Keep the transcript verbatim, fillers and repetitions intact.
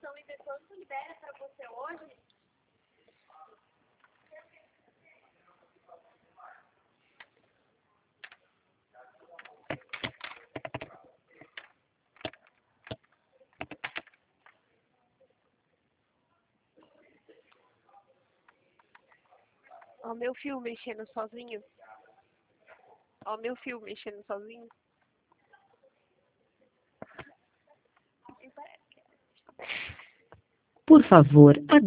gravação e ver quanto libera pra você hoje. Ó, meu fio mexendo sozinho. Ó, meu fio mexendo sozinho. Por favor,